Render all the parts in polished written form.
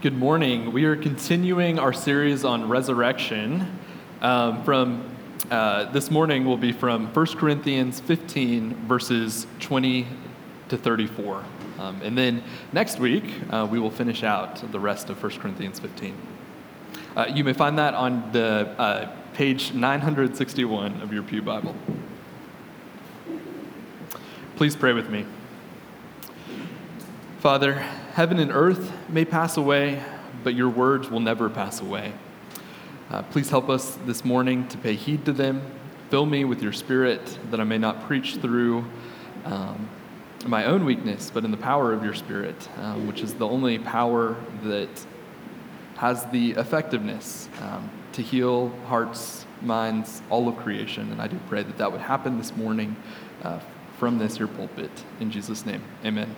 Good morning. We are continuing our series on resurrection. This morning will be from 1 Corinthians 15, verses 20 to 34. And then next week, we will finish out the rest of 1 Corinthians 15. You may find that on the page 961 of your Pew Bible. Please pray with me. Father, heaven and earth may pass away, but your words will never pass away. Please help us this morning to pay heed to them. Fill me with your Spirit that I may not preach through my own weakness, but in the power of your Spirit, which is the only power that has the effectiveness to heal hearts, minds, all of creation. And I do pray that that would happen this morning from this, your pulpit. In Jesus' name, amen.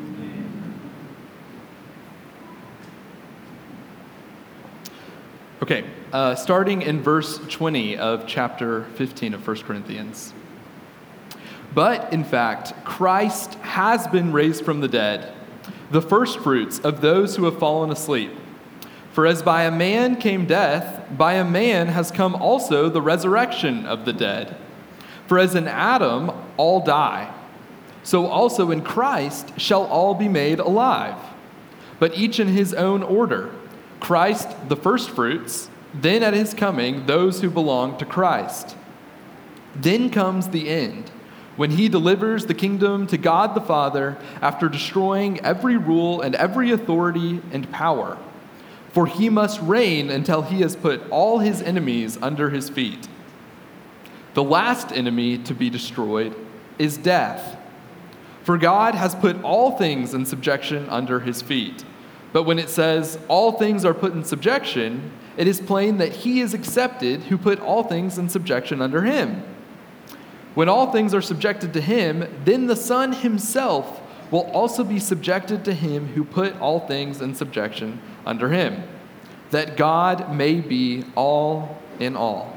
Okay, starting in verse 20 of chapter 15 of 1 Corinthians. But, in fact, Christ has been raised from the dead, the firstfruits of those who have fallen asleep. For as by a man came death, by a man has come also the resurrection of the dead. For as in Adam all die, so also in Christ shall all be made alive, but each in his own order. Christ the firstfruits, then at his coming those who belong to Christ. Then comes the end, when he delivers the kingdom to God the Father after destroying every rule and every authority and power. For he must reign until he has put all his enemies under his feet. The last enemy to be destroyed is death. For God has put all things in subjection under his feet. But when it says, all things are put in subjection, it is plain that he is accepted who put all things in subjection under him. When all things are subjected to him, then the Son himself will also be subjected to him who put all things in subjection under him, that God may be all in all.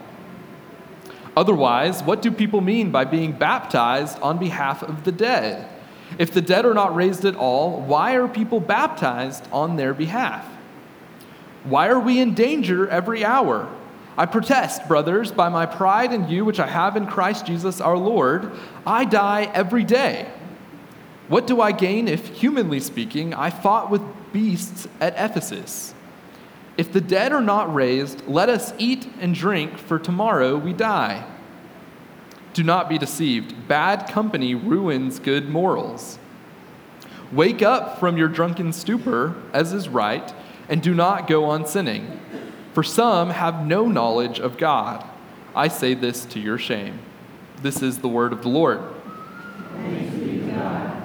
Otherwise, what do people mean by being baptized on behalf of the dead? If the dead are not raised at all, why are people baptized on their behalf? Why are we in danger every hour? I protest, brothers, by my pride in you which I have in Christ Jesus our Lord, I die every day. What do I gain if, humanly speaking, I fought with beasts at Ephesus? If the dead are not raised, let us eat and drink, for tomorrow we die. Do not be deceived. Bad company ruins good morals. Wake up from your drunken stupor, as is right, and do not go on sinning. For some have no knowledge of God. I say this to your shame. This is the word of the Lord. Thanks be to God.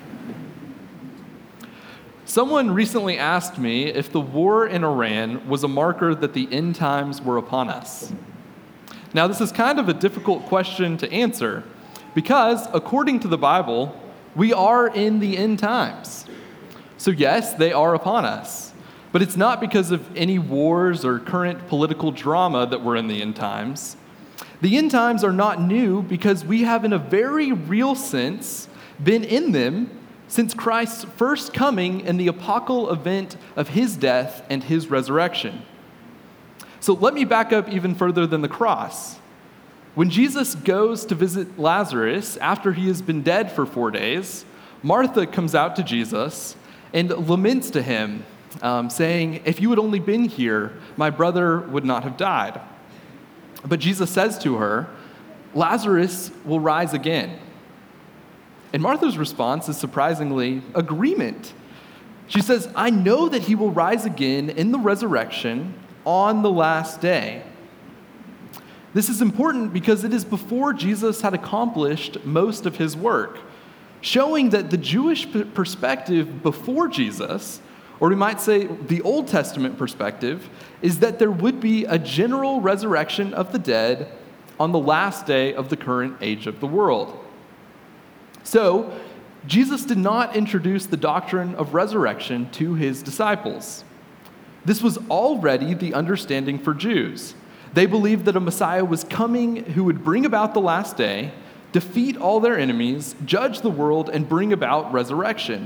Someone recently asked me if the war in Iran was a marker that the end times were upon us. Now, this is kind of a difficult question to answer because, according to the Bible, we are in the end times. So yes, they are upon us, but it's not because of any wars or current political drama that we're in the end times. The end times are not new because we have, in a very real sense, been in them since Christ's first coming and the apocalyptic event of his death and his resurrection. So let me back up even further than the cross. When Jesus goes to visit Lazarus after he has been dead for 4 days, Martha comes out to Jesus and laments to him, saying, if you had only been here, my brother would not have died. But Jesus says to her, Lazarus will rise again. And Martha's response is surprisingly agreement. She says, I know that he will rise again in the resurrection on the last day. This is important because it is before Jesus had accomplished most of his work, showing that the Jewish perspective before Jesus, or we might say the Old Testament perspective, is that there would be a general resurrection of the dead on the last day of the current age of the world. So, Jesus did not introduce the doctrine of resurrection to his disciples. This was already the understanding for Jews. They believed that a Messiah was coming who would bring about the last day, defeat all their enemies, judge the world, and bring about resurrection,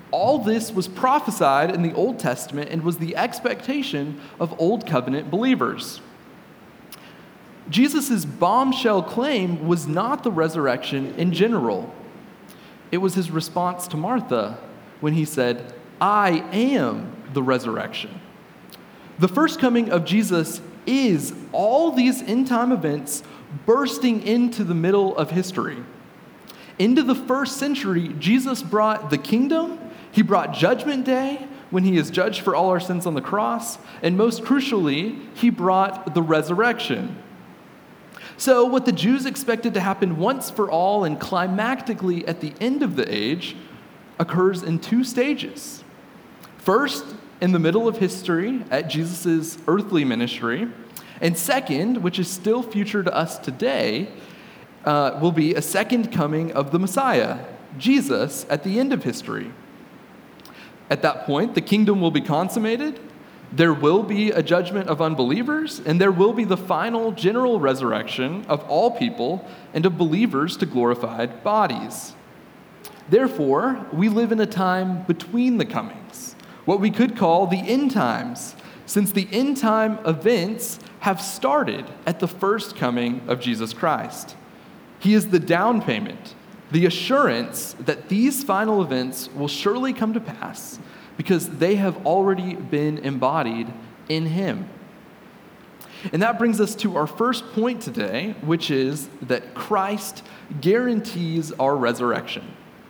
All this was prophesied in the Old Testament and was the expectation of Old Covenant believers. Jesus' bombshell claim was not the resurrection in general. It was his response to Martha when he said, "I am the resurrection." The first coming of Jesus is all these end-time events bursting into the middle of history. Into the first century, Jesus brought the kingdom, he brought Judgment Day, when he is judged for all our sins on the cross, and most crucially, he brought the resurrection. So what the Jews expected to happen once for all and climactically at the end of the age occurs in two stages. First, in the middle of history at Jesus' earthly ministry, and second, which is still future to us today, will be a second coming of the Messiah, Jesus, at the end of history. At that point, the kingdom will be consummated, there will be a judgment of unbelievers, and there will be the final general resurrection of all people and of believers to glorified bodies. Therefore, we live in a time between the comings, what we could call the end times, since the end time events have started at the first coming of Jesus Christ. He is the down payment, the assurance that these final events will surely come to pass because they have already been embodied in him. And that brings us to our first point today, which is that Christ guarantees our resurrection.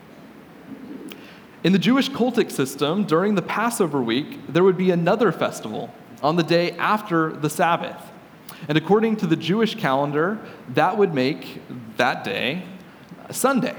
In the Jewish cultic system, during the Passover week, there would be another festival on the day after the Sabbath. And according to the Jewish calendar, that would make that day Sunday.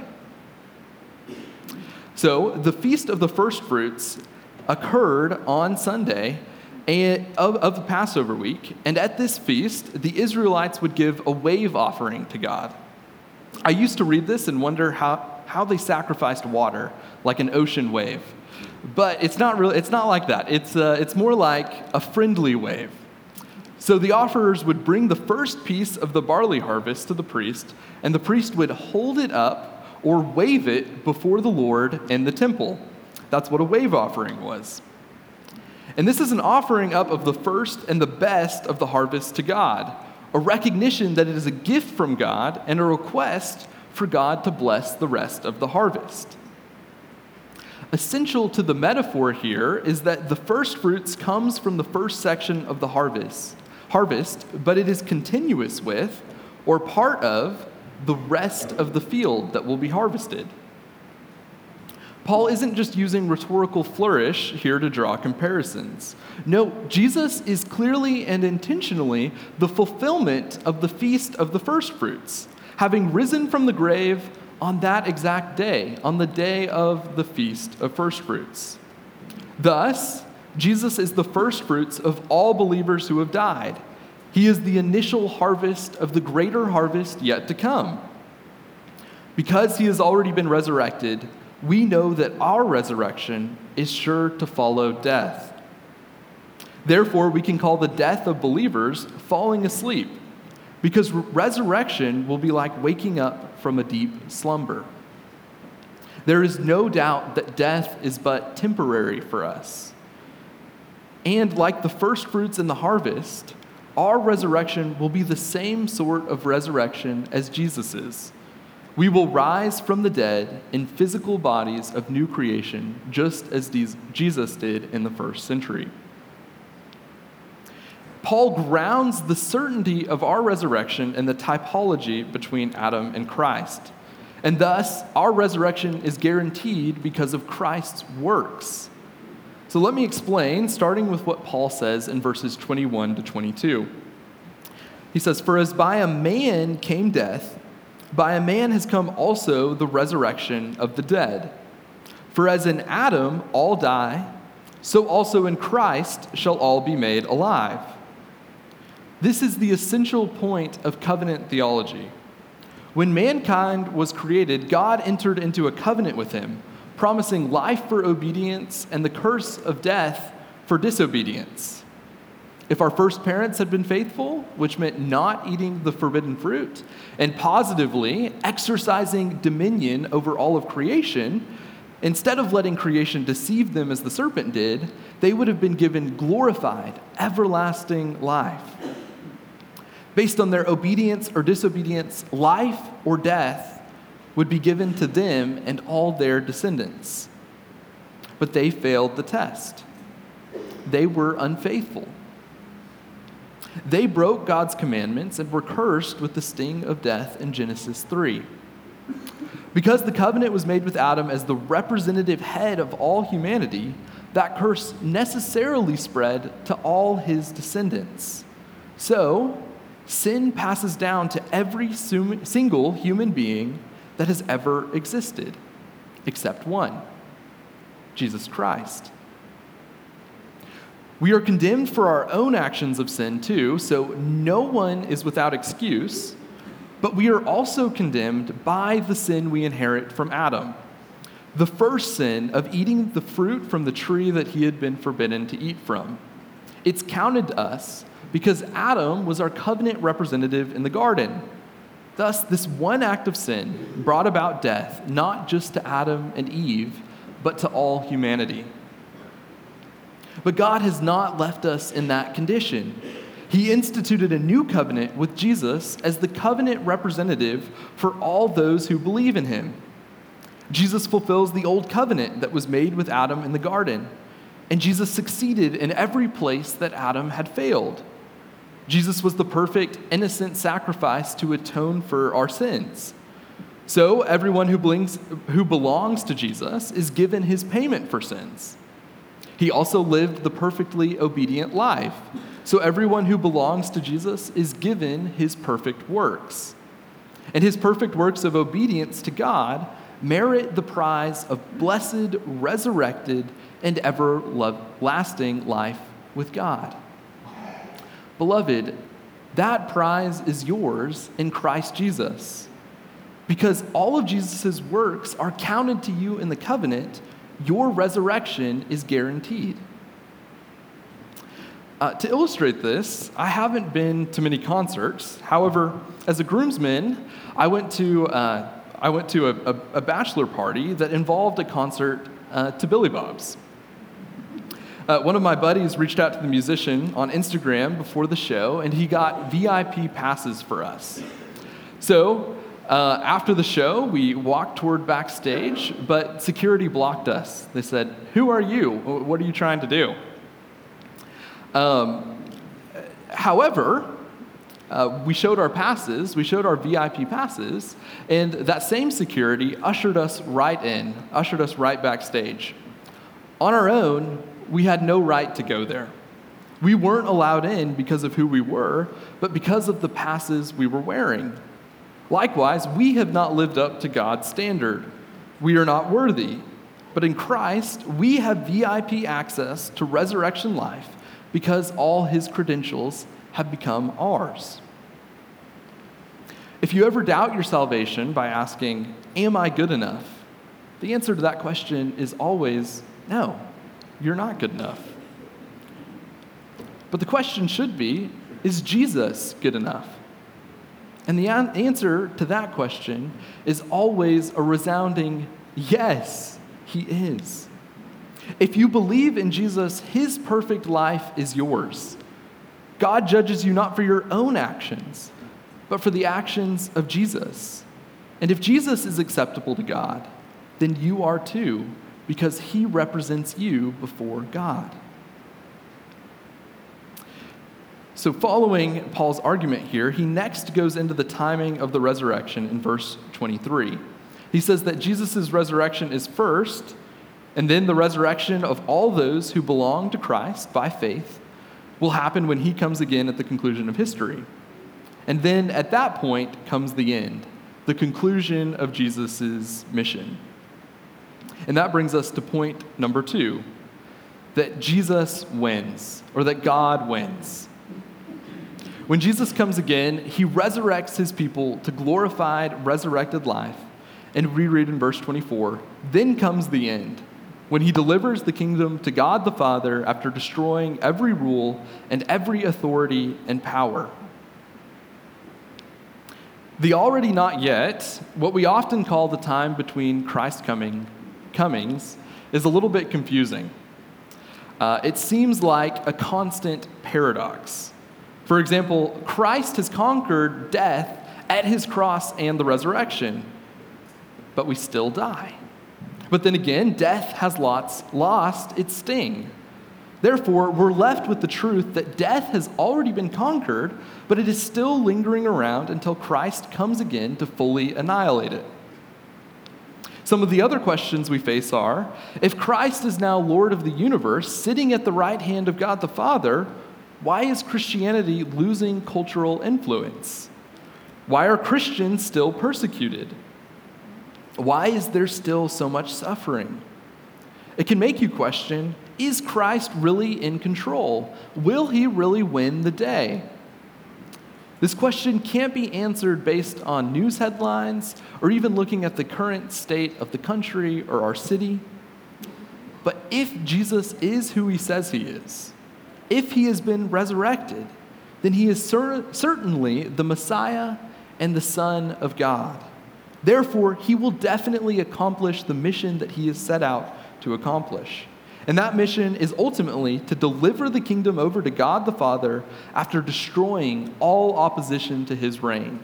So the Feast of the First Fruits occurred on Sunday of the Passover week, and at this feast, the Israelites would give a wave offering to God. I used to read this and wonder how they sacrificed water, like an ocean wave. But it's not like that. It's more like a friendly wave. So the offerers would bring the first piece of the barley harvest to the priest, and the priest would hold it up or wave it before the Lord in the temple. That's what a wave offering was. And this is an offering up of the first and the best of the harvest to God, a recognition that it is a gift from God and a request for God to bless the rest of the harvest. Essential to the metaphor here is that the first fruits comes from the first section of the harvest, but it is continuous with or part of the rest of the field that will be harvested. Paul isn't just using rhetorical flourish here to draw comparisons. No, Jesus is clearly and intentionally the fulfillment of the feast of the first fruits, having risen from the grave on that exact day, on the day of the feast of first fruits. Thus, Jesus is the first fruits of all believers who have died. He is the initial harvest of the greater harvest yet to come. Because he has already been resurrected, we know that our resurrection is sure to follow death. Therefore, we can call the death of believers falling asleep, because resurrection will be like waking up from a deep slumber. There is no doubt that death is but temporary for us. And like the first fruits in the harvest, our resurrection will be the same sort of resurrection as Jesus's. We will rise from the dead in physical bodies of new creation, just as Jesus did in the first century. Paul grounds the certainty of our resurrection in the typology between Adam and Christ. And thus, our resurrection is guaranteed because of Christ's works. So let me explain, starting with what Paul says in verses 21 to 22. He says, "For as by a man came death, by a man has come also the resurrection of the dead. For as in Adam all die, so also in Christ shall all be made alive." This is the essential point of covenant theology. When mankind was created, God entered into a covenant with him, promising life for obedience and the curse of death for disobedience. If our first parents had been faithful, which meant not eating the forbidden fruit, and positively exercising dominion over all of creation, Instead of letting creation deceive them as the serpent did, they would have been given glorified, everlasting life. Based on their obedience or disobedience, life or death would be given to them and all their descendants. But they failed the test. They were unfaithful. They broke God's commandments and were cursed with the sting of death in Genesis 3. Because the covenant was made with Adam as the representative head of all humanity, that curse necessarily spread to all his descendants. So, sin passes down to every single human being that has ever existed, except one, Jesus Christ. We are condemned for our own actions of sin too, so no one is without excuse, but we are also condemned by the sin we inherit from Adam. The first sin of eating the fruit from the tree that he had been forbidden to eat from. It's counted to us because Adam was our covenant representative in the garden. Thus, this one act of sin brought about death, not just to Adam and Eve, but to all humanity. But God has not left us in that condition. He instituted a new covenant with Jesus as the covenant representative for all those who believe in him. Jesus fulfills the old covenant that was made with Adam in the garden, and Jesus succeeded in every place that Adam had failed. Jesus was the perfect, innocent sacrifice to atone for our sins. So everyone who belongs to Jesus is given his payment for sins. He also lived the perfectly obedient life. So everyone who belongs to Jesus is given his perfect works. And his perfect works of obedience to God merit the prize of blessed, resurrected, and everlasting life with God. Beloved, that prize is yours in Christ Jesus. Because all of Jesus' works are counted to you in the covenant, your resurrection is guaranteed. To illustrate this, I haven't been to many concerts. However, as a groomsman, I went to a bachelor party that involved a concert to Billy Bob's. One of my buddies reached out to the musician on Instagram before the show, and he got VIP passes for us. So after the show, we walked toward backstage, but security blocked us. They said, "Who are you? What are you trying to do?" However, we showed our passes, we showed our VIP passes, and that same security ushered us right backstage. On our own, we had no right to go there. We weren't allowed in because of who we were, but because of the passes we were wearing. Likewise, we have not lived up to God's standard. We are not worthy. But in Christ, we have VIP access to resurrection life because all his credentials have become ours. If you ever doubt your salvation by asking, "Am I good enough?" the answer to that question is always, no, you're not good enough. But the question should be, is Jesus good enough? And the answer to that question is always a resounding yes, he is. If you believe in Jesus, his perfect life is yours. God judges you not for your own actions, but for the actions of Jesus. And if Jesus is acceptable to God, then you are too, because he represents you before God. So following Paul's argument here, he next goes into the timing of the resurrection in verse 23. He says that Jesus' resurrection is first, and then the resurrection of all those who belong to Christ by faith will happen when he comes again at the conclusion of history. And then at that point comes the end, the conclusion of Jesus' mission. And that brings us to point number 2, that Jesus wins, or that God wins. When Jesus comes again, he resurrects his people to glorified, resurrected life. And we read in verse 24, then comes the end, when he delivers the kingdom to God the Father after destroying every rule and every authority and power. The already not yet, what we often call the time between Christ's coming comings is a little bit confusing. It seems like a constant paradox. For example, Christ has conquered death at his cross and the resurrection, but we still die. But then again, death has lost its sting. Therefore, we're left with the truth that death has already been conquered, but it is still lingering around until Christ comes again to fully annihilate it. Some of the other questions we face are, if Christ is now Lord of the universe, sitting at the right hand of God the Father, why is Christianity losing cultural influence? Why are Christians still persecuted? Why is there still so much suffering? It can make you question, is Christ really in control? Will he really win the day? This question can't be answered based on news headlines or even looking at the current state of the country or our city. But if Jesus is who he says he is, if he has been resurrected, then he is certainly the Messiah and the Son of God. Therefore, he will definitely accomplish the mission that he is set out to accomplish. And that mission is ultimately to deliver the kingdom over to God the Father after destroying all opposition to his reign.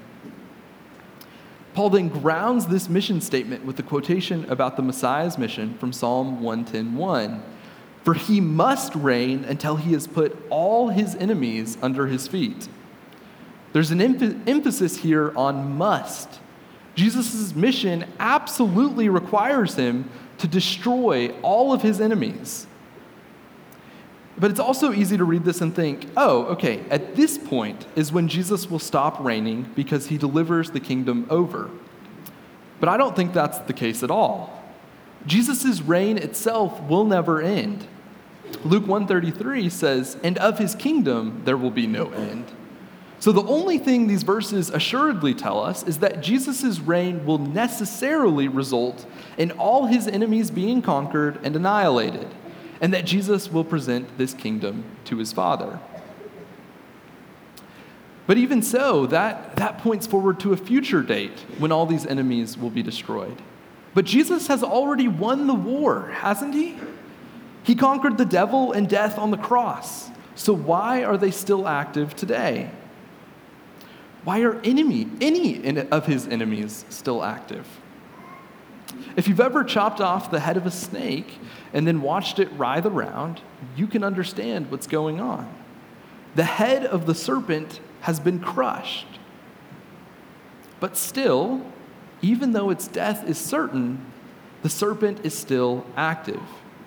Paul then grounds this mission statement with the quotation about the Messiah's mission from Psalm 110:1. For he must reign until he has put all his enemies under his feet. There's an emphasis here on must. Jesus' mission absolutely requires him to destroy all of his enemies. But it's also easy to read this and think, oh, okay, at this point is when Jesus will stop reigning because he delivers the kingdom over. But I don't think that's the case at all. Jesus' reign itself will never end. Luke 1:33 says, and of his kingdom there will be no end. So the only thing these verses assuredly tell us is that Jesus' reign will necessarily result in all his enemies being conquered and annihilated, and that Jesus will present this kingdom to his Father. But even so, that points forward to a future date when all these enemies will be destroyed. But Jesus has already won the war, hasn't he? He conquered the devil and death on the cross. So why are they still active today? Why are any of his enemies still active? If you've ever chopped off the head of a snake and then watched it writhe around, you can understand what's going on. The head of the serpent has been crushed. But still, even though its death is certain, the serpent is still active.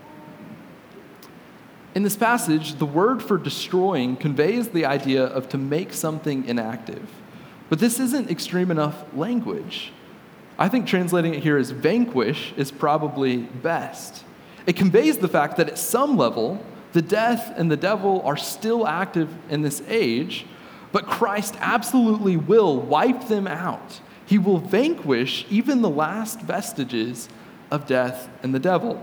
In this passage, the word for destroying conveys the idea of to make something inactive. But this isn't extreme enough language. I think translating it here as vanquish is probably best. It conveys the fact that at some level, the death and the devil are still active in this age, but Christ absolutely will wipe them out. He will vanquish even the last vestiges of death and the devil.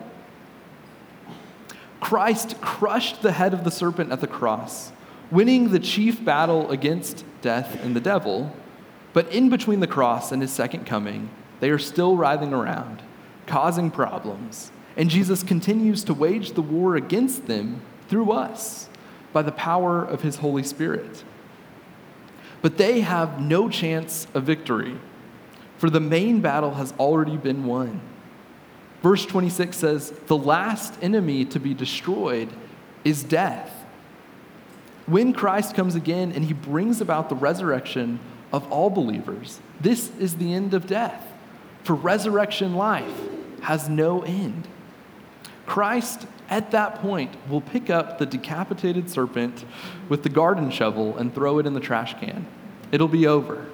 Christ crushed the head of the serpent at the cross, winning the chief battle against death and the devil, but in between the cross and his second coming, they are still writhing around, causing problems, and Jesus continues to wage the war against them through us by the power of his Holy Spirit. But they have no chance of victory, for the main battle has already been won. Verse 26 says, the last enemy to be destroyed is death. When Christ comes again and he brings about the resurrection of all believers, this is the end of death. For resurrection life has no end. Christ, at that point, will pick up the decapitated serpent with the garden shovel and throw it in the trash can. It'll be over.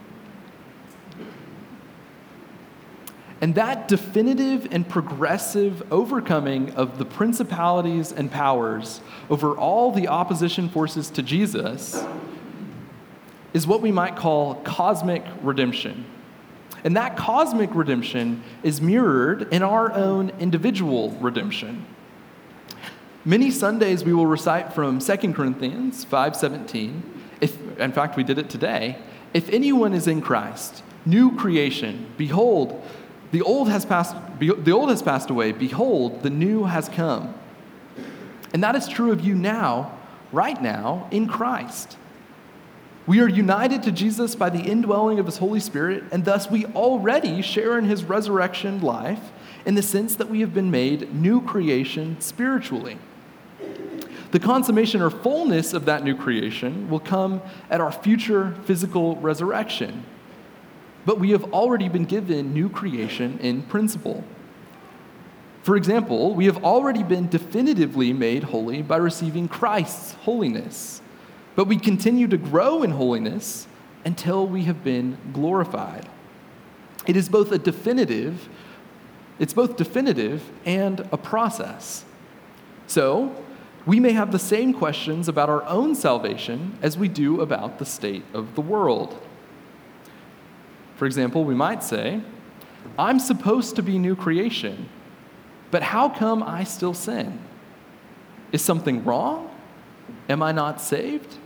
And that definitive and progressive overcoming of the principalities and powers over all the opposition forces to Jesus is what we might call cosmic redemption. And that cosmic redemption is mirrored in our own individual redemption. Many Sundays we will recite from 2 Corinthians 5:17. In fact, we did it today. If anyone is in Christ, new creation, behold, The old has passed away. Behold, the new has come. And that is true of you now, right now, in Christ. We are united to Jesus by the indwelling of his Holy Spirit, and thus we already share in his resurrection life in the sense that we have been made new creation spiritually. The consummation or fullness of that new creation will come at our future physical resurrection. But we have already been given new creation in principle. For example, we have already been definitively made holy by receiving Christ's holiness. But we continue to grow in holiness until we have been glorified. It's both definitive and a process. So, we may have the same questions about our own salvation as we do about the state of the world. For example, we might say, I'm supposed to be new creation, but how come I still sin? Is something wrong? Am I not saved?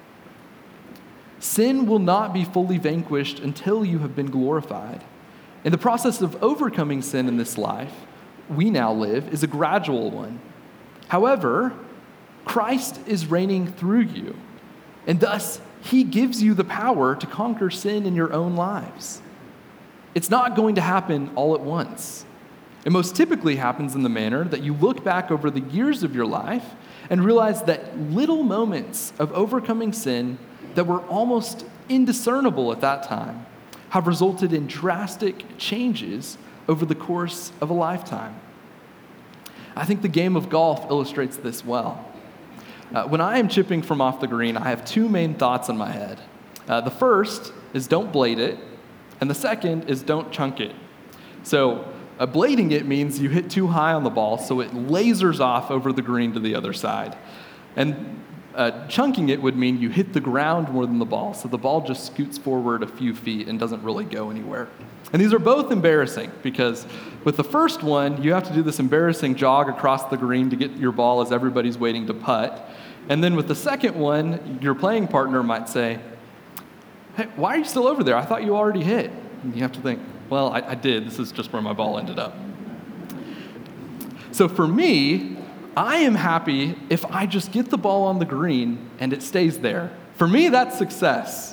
Sin will not be fully vanquished until you have been glorified. And the process of overcoming sin in this life we now live is a gradual one. However, Christ is reigning through you, and thus he gives you the power to conquer sin in your own lives. It's not going to happen all at once. It most typically happens in the manner that you look back over the years of your life and realize that little moments of overcoming sin that were almost indiscernible at that time have resulted in drastic changes over the course of a lifetime. I think the game of golf illustrates this well. When I am chipping from off the green, I have two main thoughts in my head. The first is don't blade it, and the second is don't chunk it. So blading it means you hit too high on the ball, so it lasers off over the green to the other side. And chunking it would mean you hit the ground more than the ball, so the ball just scoots forward a few feet and doesn't really go anywhere. And these are both embarrassing because with the first one, you have to do this embarrassing jog across the green to get your ball as everybody's waiting to putt. And then with the second one, your playing partner might say, hey, why are you still over there? I thought you already hit. And you have to think, well, I did. This is just where my ball ended up. So for me, I am happy if I just get the ball on the green and it stays there. For me, that's success.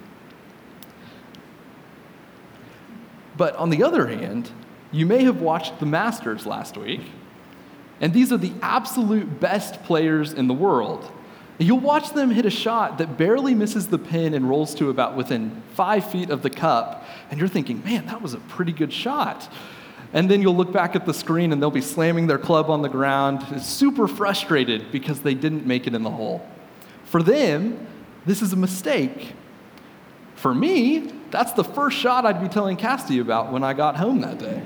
But on the other hand, you may have watched the Masters last week, and these are the absolute best players in the world. You'll watch them hit a shot that barely misses the pin and rolls to about within 5 feet of the cup, and you're thinking, man, that was a pretty good shot. And then you'll look back at the screen and they'll be slamming their club on the ground, super frustrated because they didn't make it in the hole. For them, this is a mistake. For me, that's the first shot I'd be telling Casty about when I got home that day.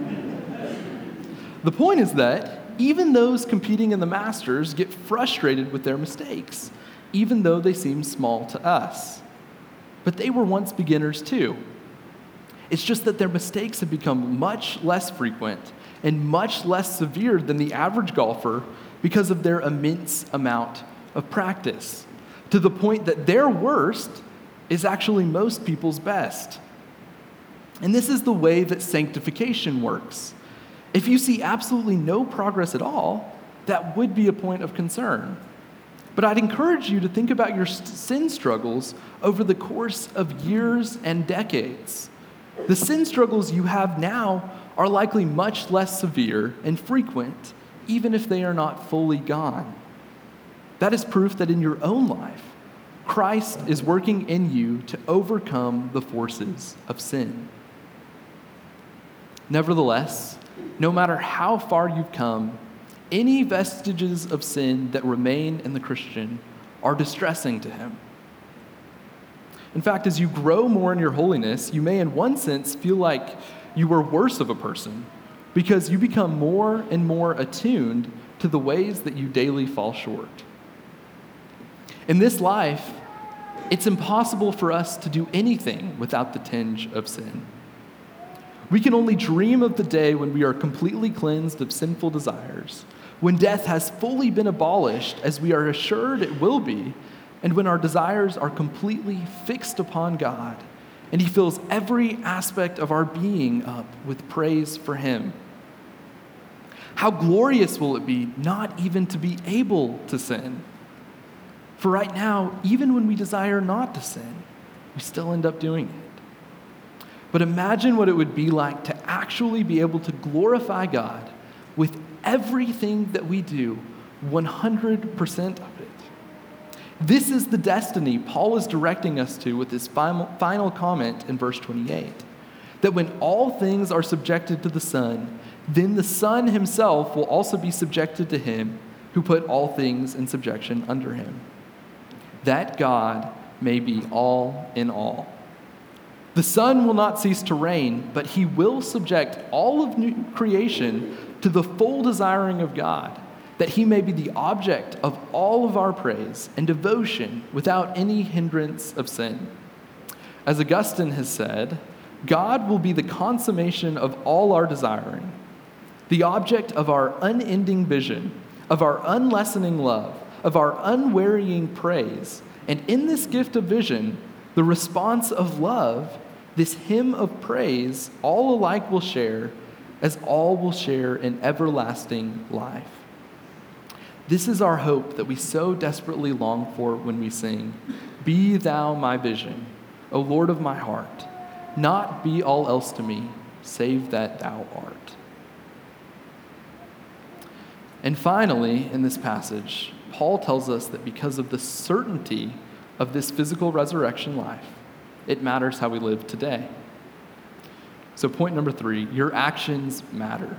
The point is that even those competing in the Masters get frustrated with their mistakes, even though they seem small to us. But they were once beginners too. It's just that their mistakes have become much less frequent and much less severe than the average golfer because of their immense amount of practice, to the point that their worst is actually most people's best. And this is the way that sanctification works. If you see absolutely no progress at all, that would be a point of concern. But I'd encourage you to think about your sin struggles over the course of years and decades. The sin struggles you have now are likely much less severe and frequent, even if they are not fully gone. That is proof that in your own life, Christ is working in you to overcome the forces of sin. Nevertheless, no matter how far you've come, any vestiges of sin that remain in the Christian are distressing to him. In fact, as you grow more in your holiness, you may in one sense feel like you are worse of a person because you become more and more attuned to the ways that you daily fall short. In this life, it's impossible for us to do anything without the tinge of sin. We can only dream of the day when we are completely cleansed of sinful desires, when death has fully been abolished, as we are assured it will be, and when our desires are completely fixed upon God, and he fills every aspect of our being up with praise for him. How glorious will it be not even to be able to sin? For right now, even when we desire not to sin, we still end up doing it. But imagine what it would be like to actually be able to glorify God with everything that we do, 100% of it. This is the destiny Paul is directing us to with his final comment in verse 28, that when all things are subjected to the Son, then the Son himself will also be subjected to him who put all things in subjection under him, that God may be all in all. The Son will not cease to reign, but he will subject all of new creation to the full desiring of God, that he may be the object of all of our praise and devotion without any hindrance of sin. As Augustine has said, God will be the consummation of all our desiring, the object of our unending vision, of our unlessening love, of our unwearying praise, and in this gift of vision, the response of love, this hymn of praise, all alike will share, as all will share in everlasting life. This is our hope that we so desperately long for when we sing, "Be thou my vision, O Lord of my heart, not be all else to me, save that thou art." And finally, in this passage, Paul tells us that because of the certainty of this physical resurrection life, it matters how we live today. So point number 3, your actions matter.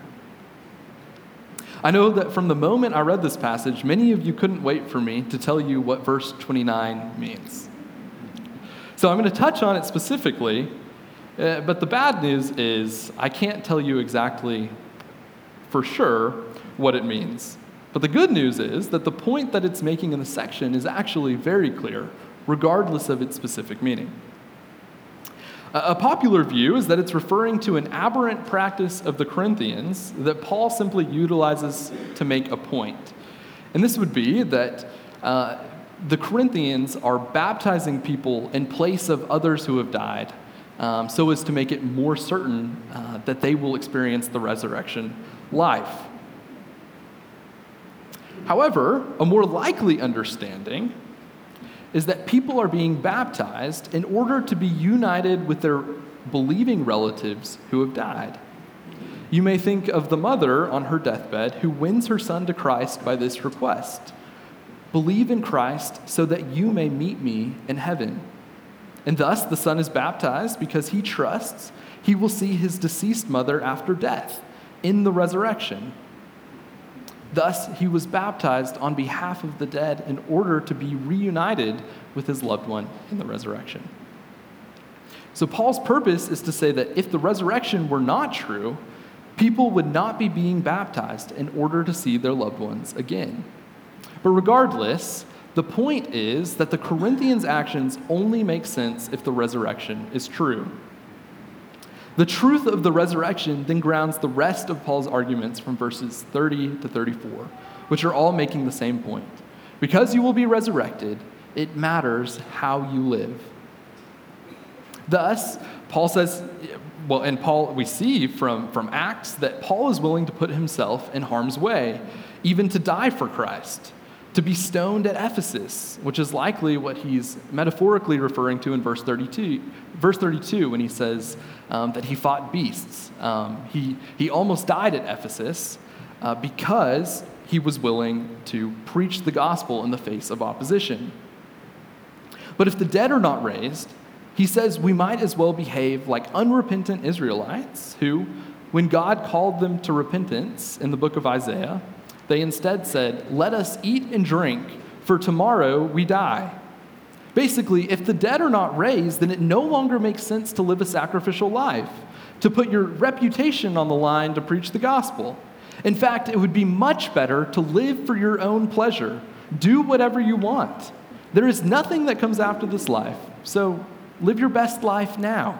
I know that from the moment I read this passage, many of you couldn't wait for me to tell you what verse 29 means. So I'm going to touch on it specifically, but the bad news is I can't tell you exactly for sure what it means. But the good news is that the point that it's making in the section is actually very clear, regardless of its specific meaning. A popular view is that it's referring to an aberrant practice of the Corinthians that Paul simply utilizes to make a point. And this would be that the Corinthians are baptizing people in place of others who have died, so as to make it more certain that they will experience the resurrection life. However, a more likely understanding is that people are being baptized in order to be united with their believing relatives who have died. You may think of the mother on her deathbed who wins her son to Christ by this request: "Believe in Christ so that you may meet me in heaven." And thus the son is baptized because he trusts he will see his deceased mother after death in the resurrection. Thus, he was baptized on behalf of the dead in order to be reunited with his loved one in the resurrection. So Paul's purpose is to say that if the resurrection were not true, people would not be being baptized in order to see their loved ones again. But regardless, the point is that the Corinthians' actions only make sense if the resurrection is true. The truth of the resurrection then grounds the rest of Paul's arguments from verses 30 to 34, which are all making the same point. Because you will be resurrected, it matters how you live. Thus, Paul says, we see from Acts that Paul is willing to put himself in harm's way, even to die for Christ, to be stoned at Ephesus, which is likely what he's metaphorically referring to in verse 32 when he says that he fought beasts. He almost died at Ephesus because he was willing to preach the gospel in the face of opposition. But if the dead are not raised, he says we might as well behave like unrepentant Israelites who, when God called them to repentance in the book of Isaiah, they instead said, "Let us eat and drink, for tomorrow we die." Basically, if the dead are not raised, then it no longer makes sense to live a sacrificial life, to put your reputation on the line to preach the gospel. In fact, it would be much better to live for your own pleasure. Do whatever you want. There is nothing that comes after this life, so live your best life now.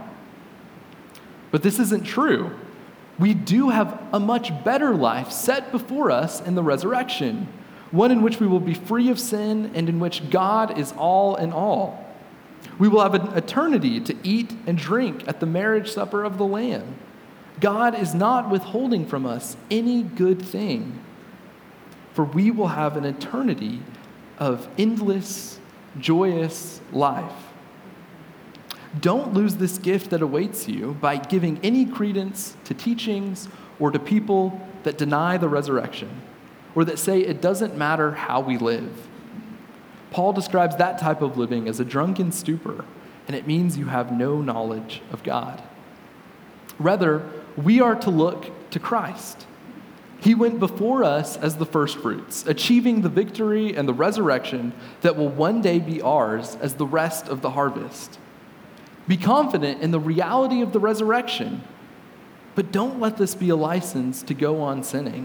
But this isn't true. We do have a much better life set before us in the resurrection, one in which we will be free of sin and in which God is all in all. We will have an eternity to eat and drink at the marriage supper of the Lamb. God is not withholding from us any good thing, for we will have an eternity of endless, joyous life. Don't lose this gift that awaits you by giving any credence to teachings or to people that deny the resurrection or that say it doesn't matter how we live. Paul describes that type of living as a drunken stupor, and it means you have no knowledge of God. Rather, we are to look to Christ. He went before us as the firstfruits, achieving the victory and the resurrection that will one day be ours as the rest of the harvest. Be confident in the reality of the resurrection, but don't let this be a license to go on sinning.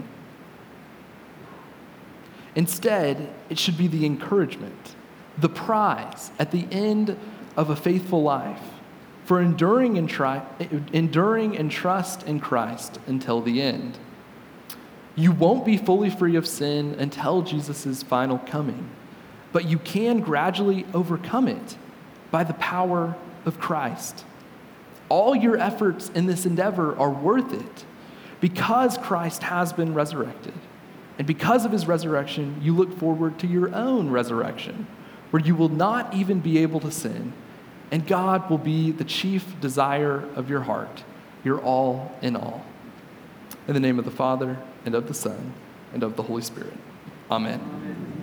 Instead, it should be the encouragement, the prize at the end of a faithful life for enduring and trust in Christ until the end. You won't be fully free of sin until Jesus' final coming, but you can gradually overcome it by the power of Christ. All your efforts in this endeavor are worth it because Christ has been resurrected. And because of his resurrection, you look forward to your own resurrection, where you will not even be able to sin, and God will be the chief desire of your heart, your all in all. In the name of the Father, and of the Son, and of the Holy Spirit. Amen.